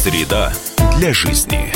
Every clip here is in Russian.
Среда для жизни.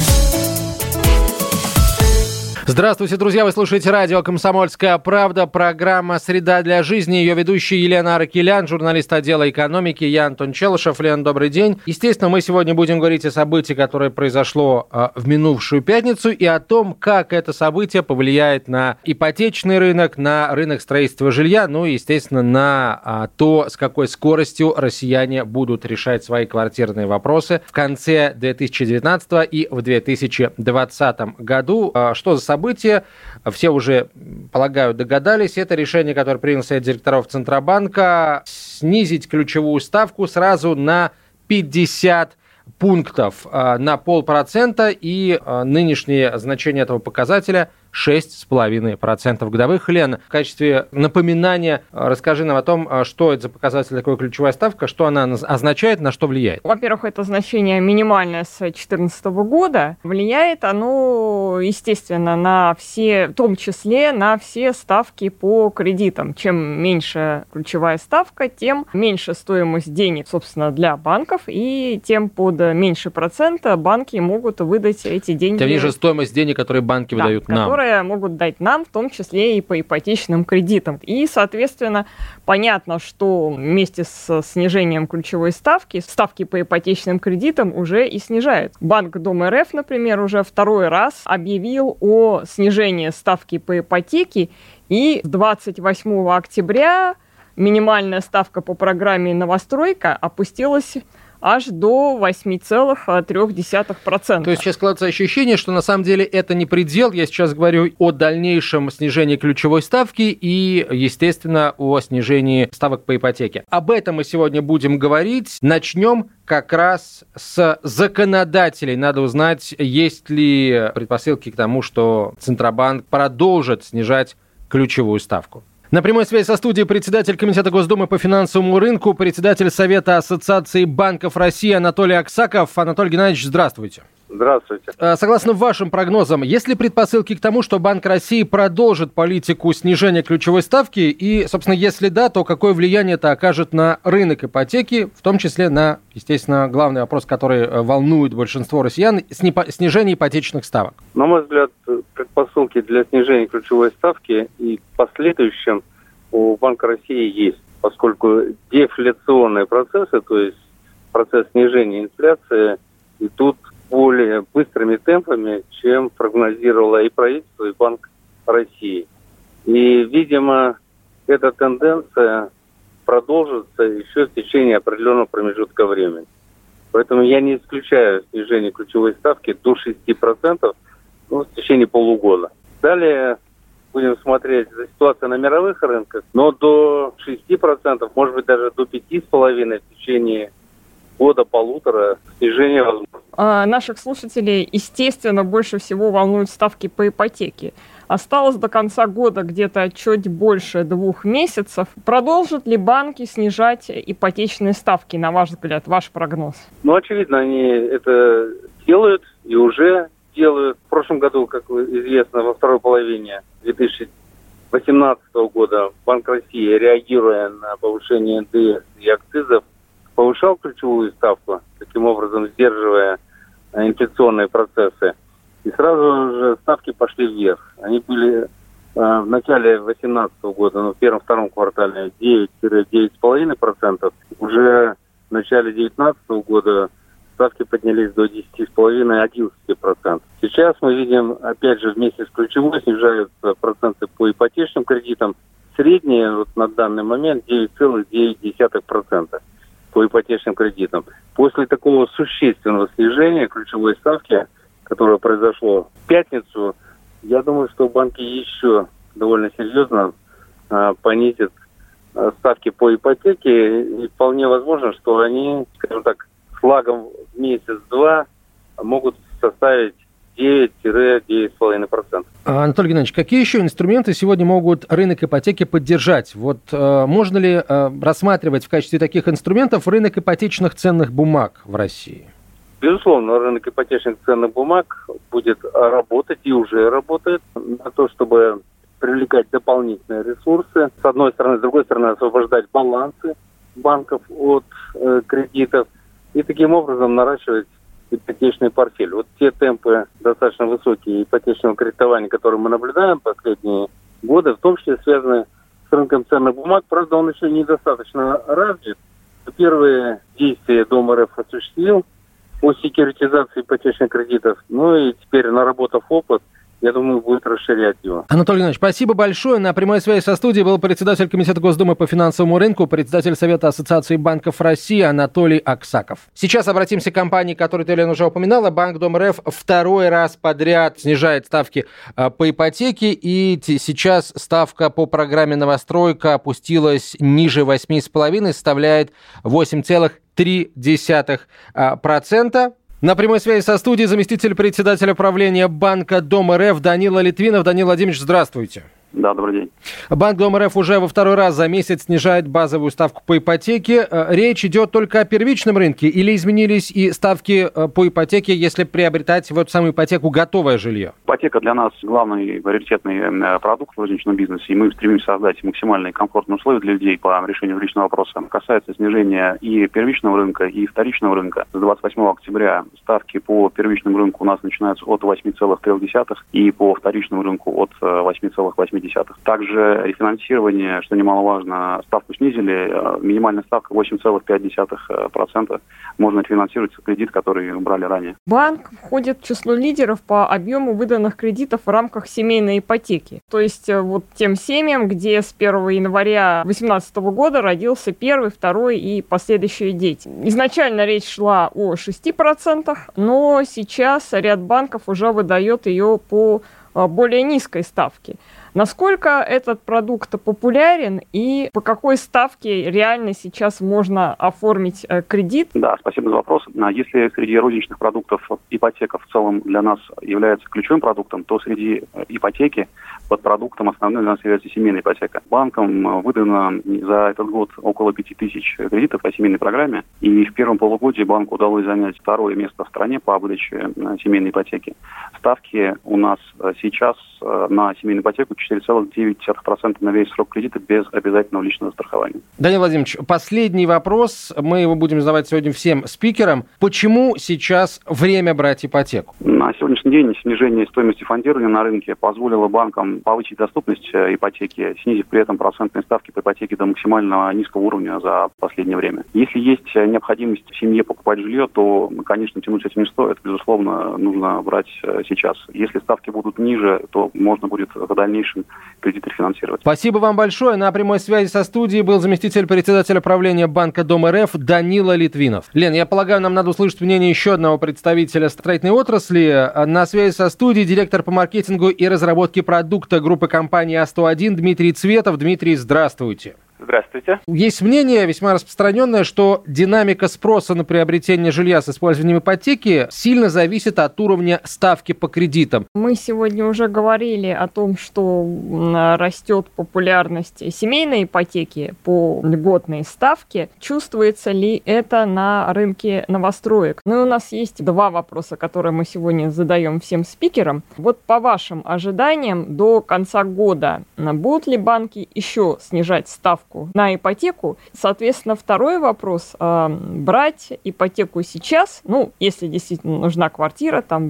Здравствуйте, друзья! Вы слушаете радио «Комсомольская правда», программа «Среда для жизни». Ее ведущие Елена Аракелян, журналист отдела экономики, я Антон Челышев. Лен, добрый день. Естественно, мы сегодня будем говорить о событии, которое произошло в минувшую пятницу, и о том, как это событие повлияет на ипотечный рынок, на рынок строительства жилья, ну и, естественно, на то, с какой скоростью россияне будут решать свои квартирные вопросы в конце 2019 и в 2020 году. Что за событие, все уже, полагаю, догадались. Это решение, которое принял Совет директоров Центробанка, снизить ключевую ставку сразу на 50 пунктов, на 0,5%, и нынешнее значение этого показателя 6,5% годовых. Лена, в качестве напоминания расскажи нам о том, что это за показатель, такая ключевая ставка, что она означает, на что влияет. Во-первых, это значение минимальное с 2014 года. Влияет оно, естественно, на все, в том числе на все ставки по кредитам. Чем меньше ключевая ставка, тем меньше стоимость денег, собственно, для банков, и тем под меньше процента банки могут выдать эти деньги. Тем ниже стоимость денег, которые банки выдают нам. Которые могут дать нам, в том числе и по ипотечным кредитам. И, соответственно, понятно, что вместе с снижением ключевой ставки по ипотечным кредитам уже и снижают. Банк Дом РФ, например, уже второй раз объявил о снижении ставки по ипотеке, и 28 октября минимальная ставка по программе «Новостройка» опустилась аж до 8,3%. То есть сейчас складывается ощущение, что на самом деле это не предел. Я сейчас говорю о дальнейшем снижении ключевой ставки и, естественно, о снижении ставок по ипотеке. Об этом мы сегодня будем говорить. Начнем как раз с законодателей. Надо узнать, есть ли предпосылки к тому, что Центробанк продолжит снижать ключевую ставку. На прямой связи со студией председатель Комитета Госдумы по финансовому рынку, председатель Совета Ассоциации банков России Анатолий Аксаков. Анатолий Геннадьевич, здравствуйте. Здравствуйте. Согласно вашим прогнозам, есть ли предпосылки к тому, что Банк России продолжит политику снижения ключевой ставки? И, собственно, если да, то какое влияние это окажет на рынок ипотеки, в том числе на, естественно, главный вопрос, который волнует большинство россиян, снижение ипотечных ставок? На мой взгляд, предпосылки для снижения ключевой ставки и последующем у Банка России есть, поскольку дефляционные процессы, то есть процесс снижения инфляции, идут более быстрыми темпами, чем прогнозировало и правительство, и Банк России. И, видимо, эта тенденция продолжится еще в течение определенного промежутка времени. Поэтому я не исключаю снижение ключевой ставки до 6%, в течение полугода. Далее будем смотреть за ситуацией на мировых рынках, но до 6%, может быть, даже до 5,5% в течение года-полутора снижение возможно. Наших слушателей, естественно, больше всего волнуют ставки по ипотеке. Осталось до конца года где-то чуть больше 2 месяцев. Продолжат ли банки снижать ипотечные ставки, на ваш взгляд, ваш прогноз? Очевидно, они это делают и уже делают. В прошлом году, как известно, во второй половине 2018 года Банк России, реагируя на повышение НДС и акцизов, повышал ключевую ставку, таким образом сдерживая инфляционные процессы. И сразу же ставки пошли вверх. Они были в начале 2018 года, в первом-втором квартале 9-9,5%. Уже в начале 2019 года ставки поднялись до 10,5-11%. Сейчас мы видим, опять же, вместе с ключевой снижаются проценты по ипотечным кредитам. Средние на данный момент 9,9% по ипотечным кредитам. После такого существенного снижения ключевой ставки, которое произошло в пятницу, я думаю, что банки еще довольно серьезно понизят ставки по ипотеке. И вполне возможно, что они, скажем так, с лагом месяц-два могут составить 9-9,5%. Анатолий Геннадьевич, какие еще инструменты сегодня могут рынок ипотеки поддержать? Можно ли рассматривать в качестве таких инструментов рынок ипотечных ценных бумаг в России? Безусловно, рынок ипотечных ценных бумаг будет работать и уже работает на то, чтобы привлекать дополнительные ресурсы. С одной стороны, с другой стороны, освобождать балансы банков от кредитов и таким образом наращивать ипотечный портфель. Вот те темпы достаточно высокие ипотечного кредитования, которые мы наблюдаем последние годы, в том числе связаны с рынком ценных бумаг. Правда, он еще недостаточно развит. Первые действия Дом РФ осуществил по секьюритизации ипотечных кредитов. Ну и теперь, наработав опыт, я думаю, будет расширять его. Анатолий Иванович, спасибо большое. На прямой связи со студией был председатель Комитета Госдумы по финансовому рынку, председатель Совета Ассоциации банков России Анатолий Аксаков. Сейчас обратимся к компании, которую ты, Лена, уже упоминала. Банк Дом РФ второй раз подряд снижает ставки по ипотеке, и сейчас ставка по программе «Новостройка» опустилась ниже 8,5%, составляет 8,3%. На прямой связи со студией заместитель председателя правления Банка Дом РФ Данила Литвинов. Данил Владимирович, здравствуйте. Да, добрый день. Банк Дом РФ уже во второй раз за месяц снижает базовую ставку по ипотеке. Речь идет только о первичном рынке или изменились и ставки по ипотеке, если приобретать в эту самую ипотеку готовое жилье? Ипотека для нас главный приоритетный продукт в розничном бизнесе, и мы стремимся создать максимально комфортные условия для людей по решению жилищного вопроса. Касается снижения и первичного рынка, и вторичного рынка. С 28 октября ставки по первичному рынку у нас начинаются от 8,3 и по вторичному рынку от 8,8. Также рефинансирование, что немаловажно, ставку снизили. Минимальная ставка 8,5%. Можно рефинансировать кредит, который брали ранее. Банк входит в число лидеров по объему выданных кредитов в рамках семейной ипотеки. То есть вот тем семьям, где с 1 января 2018 года родился первый, второй и последующие дети. Изначально речь шла о 6%, но сейчас ряд банков уже выдает ее по более низкой ставке. Насколько этот продукт популярен и по какой ставке реально сейчас можно оформить кредит? Да, спасибо за вопрос. Если среди розничных продуктов ипотека в целом для нас является ключевым продуктом, то среди ипотеки под продуктом основным для нас является семейная ипотека. Банком выдано за этот год около 5000 кредитов по семейной программе, и в первом полугодии банку удалось занять второе место в стране по выдаче семейной ипотеки. Ставки у нас сейчас на семейную ипотеку 4,9% на весь срок кредита без обязательного личного страхования. Данил Владимирович, последний вопрос. Мы его будем задавать сегодня всем спикерам. Почему сейчас время брать ипотеку? На сегодняшний день снижение стоимости фондирования на рынке позволило банкам повысить доступность ипотеки, снизив при этом процентные ставки по ипотеке до максимально низкого уровня за последнее время. Если есть необходимость в семье покупать жилье, то, конечно, тянуть с этим не стоит. Безусловно, нужно брать сейчас. Если ставки будут ниже, то можно будет в дальнейшем кредит рефинансировать. Спасибо вам большое. На прямой связи со студией был заместитель председателя правления Банка Дом РФ Данила Литвинов. Лен, я полагаю, нам надо услышать мнение еще одного представителя строительной отрасли. На связи со студией директор по маркетингу и разработке продукта группы компании А101 Дмитрий Цветов. Дмитрий, здравствуйте. Здравствуйте. Есть мнение, весьма распространенное, что динамика спроса на приобретение жилья с использованием ипотеки сильно зависит от уровня ставки по кредитам. Мы сегодня уже говорили о том, что растет популярность семейной ипотеки по льготной ставке. Чувствуется ли это на рынке новостроек? Ну и у нас есть два вопроса, которые мы сегодня задаем всем спикерам. Вот по вашим ожиданиям до конца года будут ли банки еще снижать ставку на ипотеку? Соответственно, второй вопрос. Брать ипотеку сейчас, если действительно нужна квартира, там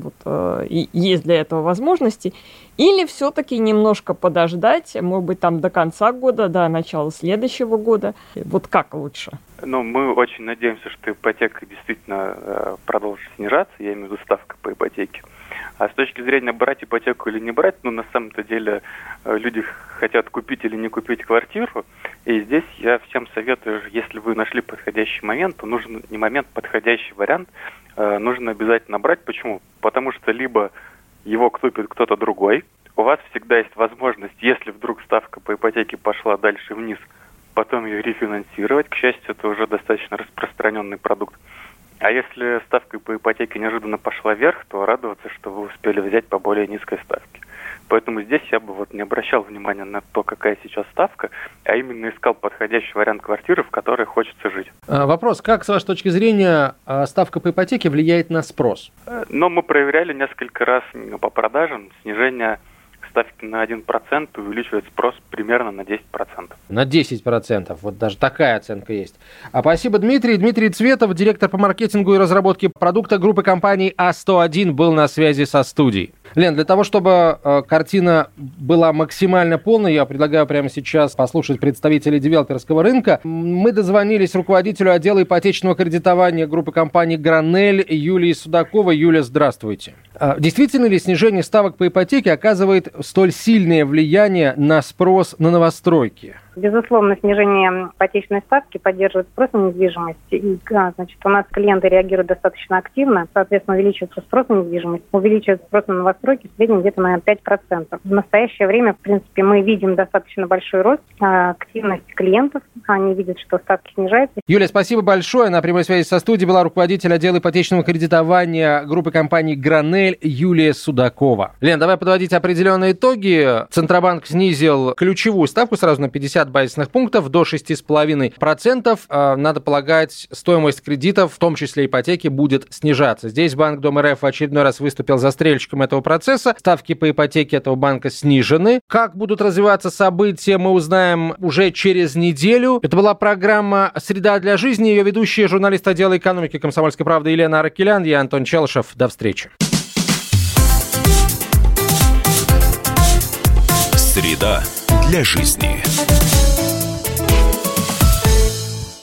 и есть для этого возможности, или все-таки немножко подождать, может быть, там до конца года, до начала следующего года? Вот как лучше? Мы очень надеемся, что ипотека действительно продолжит снижаться, я имею в виду ставка по ипотеке. А с точки зрения брать ипотеку или не брать, на самом-то деле люди хотят купить или не купить квартиру. И здесь я всем советую, если вы нашли подходящий момент, то нужен не момент, подходящий вариант, нужно обязательно брать. Почему? Потому что либо его купит кто-то другой, у вас всегда есть возможность, если вдруг ставка по ипотеке пошла дальше вниз, потом ее рефинансировать. К счастью, это уже достаточно распространенный продукт. А если ставка по ипотеке неожиданно пошла вверх, то радоваться, что вы успели взять по более низкой ставке. Поэтому здесь я бы не обращал внимания на то, какая сейчас ставка, а именно искал подходящий вариант квартиры, в которой хочется жить. Вопрос, как, с вашей точки зрения, ставка по ипотеке влияет на спрос? Мы проверяли несколько раз по продажам. Снижение ставки на 1% увеличивает спрос примерно на 10%. На 10%. Вот даже такая оценка есть. Спасибо, Дмитрий. Дмитрий Цветов, директор по маркетингу и разработке продукта группы компаний А101, был на связи со студией. Лен, для того, чтобы картина была максимально полной, я предлагаю прямо сейчас послушать представителей девелоперского рынка. Мы дозвонились руководителю отдела ипотечного кредитования группы компаний «Гранель» Юлии Судаковой. Юлия, здравствуйте. Действительно ли снижение ставок по ипотеке оказывает столь сильное влияние на спрос на новостройки? Безусловно, снижение ипотечной ставки поддерживает спрос на недвижимость. И, значит, у нас клиенты реагируют достаточно активно, соответственно, увеличивается спрос на недвижимость, увеличивается спрос на новостройки в среднем где-то на 5%. В настоящее время, в принципе, мы видим достаточно большой рост активности клиентов. Они видят, что ставки снижаются. Юлия, спасибо большое. На прямой связи со студией была руководитель отдела ипотечного кредитования группы компаний «Гранель» Юлия Судакова. Лен, давай подводить определенные итоги. Центробанк снизил ключевую ставку сразу на 50 базисных пунктов до 6,5%. Надо полагать, стоимость кредитов, в том числе ипотеки, будет снижаться. Здесь Банк Дом РФ в очередной раз выступил застрельщиком этого процесса. Ставки по ипотеке этого банка снижены. Как будут развиваться события, мы узнаем уже через неделю. Это была программа «Среда для жизни». Ее ведущие журналист отдела экономики «Комсомольской правды» Елена Аракелян. Я Антон Челышев. До встречи. Среда для жизни.